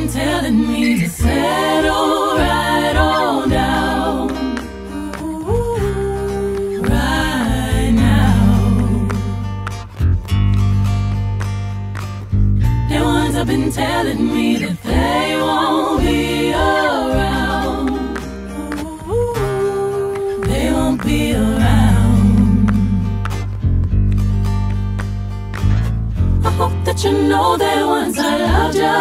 been telling me to settle right on down. Right now. The ones have been telling me that they won't be around. They won't be around. I hope that you know that once I loved you.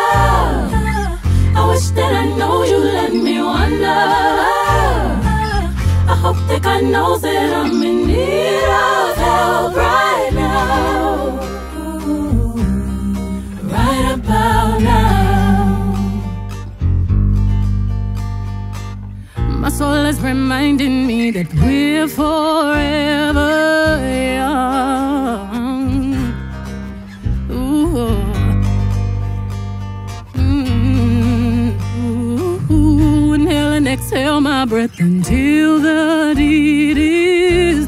I wish that I know you let me wonder. I hope that God knows that I'm in need of help right now. Right about now. My soul is reminding me that we're forever young. Inhale and exhale my breath until the deed is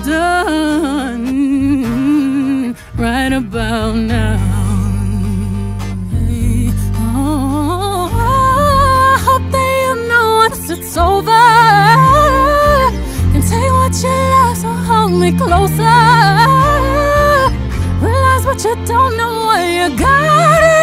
done. Right about now. Oh, I hope that you know once it's over. Can take what you love, so hold me closer. Realize what you don't know, what you got it.